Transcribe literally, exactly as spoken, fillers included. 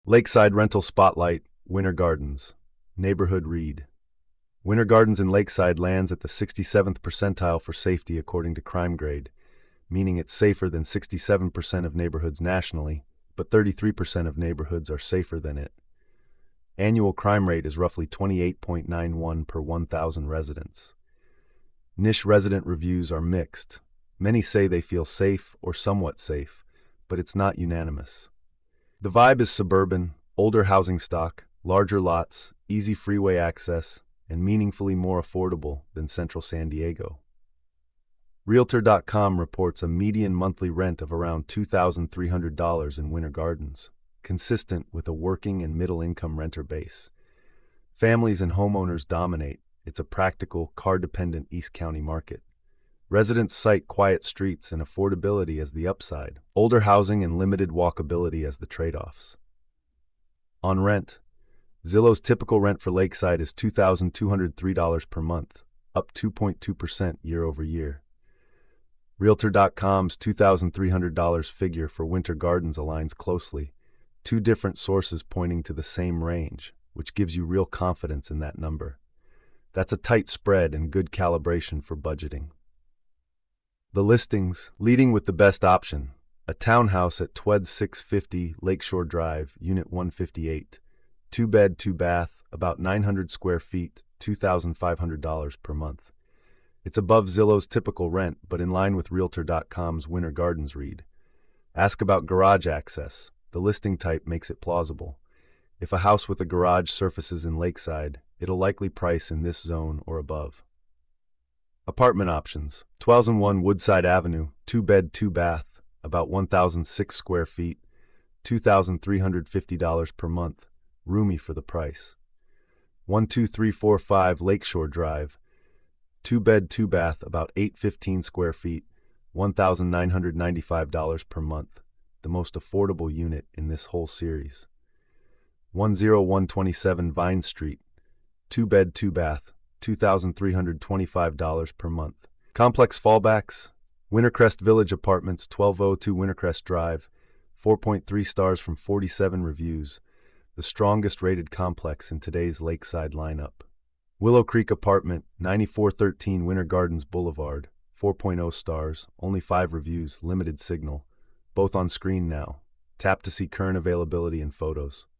Lakeside Rental Spotlight, Winter Gardens. Neighborhood read. Winter Gardens in Lakeside lands at the sixty-seventh percentile for safety according to Crime Grade, meaning it's safer than sixty-seven percent of neighborhoods nationally, but thirty-three percent of neighborhoods are safer than it. Annual crime rate is roughly twenty-eight point nine one per one thousand residents. Niche resident reviews are mixed. Many say they feel safe or somewhat safe, but it's not unanimous. The vibe is suburban, older housing stock, larger lots, easy freeway access, and meaningfully more affordable than central San Diego. Realtor dot com reports a median monthly rent of around two thousand three hundred dollars in Winter Gardens, consistent with a working and middle-income renter base. Families and homeowners dominate. It's a practical, car-dependent East County market. Residents cite quiet streets and affordability as the upside, older housing and limited walkability as the trade-offs. On rent, Zillow's typical rent for Lakeside is two thousand two hundred three dollars per month, up two point two percent year over year. Realtor dot com's two thousand three hundred dollars figure for Winter Gardens aligns closely, two different sources pointing to the same range, which gives you real confidence in that number. That's a tight spread and good calibration for budgeting. The listings, leading with the best option, a townhouse at T W E D six fifty Lakeshore Drive, Unit one fifty-eight, two bed, two bath, about nine hundred square feet, two thousand five hundred dollars per month. It's above Zillow's typical rent, but in line with Realtor dot com's Winter Gardens read. Ask about garage access. The listing type makes it plausible. If a house with a garage surfaces in Lakeside, it'll likely price in this zone or above. Apartment options. one two oh one Woodside Avenue, two bed, two bath, about one thousand six square feet, two thousand three hundred fifty dollars per month, roomy for the price. one two three four five Lakeshore Drive, two bed, two bath, about eight hundred fifteen square feet, one thousand nine hundred ninety-five dollars per month, the most affordable unit in this whole series. one oh one twenty-seven Vine Street, two bed, two bath, two thousand three hundred twenty-five dollars per month. Complex fallbacks, Wintercrest Village Apartments, twelve oh two Wintercrest Drive, four point three stars from forty-seven reviews, the strongest rated complex in today's Lakeside lineup. Willow Creek Apartment, ninety-four thirteen Winter Gardens Boulevard, four point oh stars, only five reviews, limited signal, both on screen now. Tap to see current availability and photos.